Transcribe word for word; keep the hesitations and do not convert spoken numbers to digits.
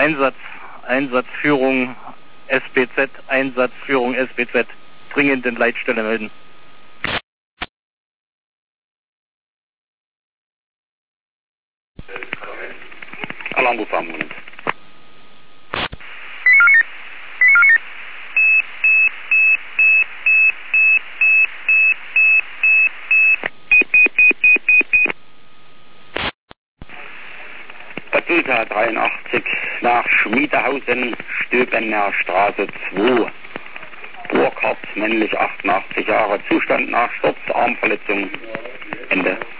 Einsatz, Einsatzführung S B Z, Einsatzführung S B Z, dringend in Leitstelle melden. Alarmruf am Moment. Badulta dreiundachtzig nach Schmiedehausen, Stöbener Straße zwei. Burkhardt, männlich achtundachtzig Jahre, Zustand nach Sturz, Armverletzung, Ende.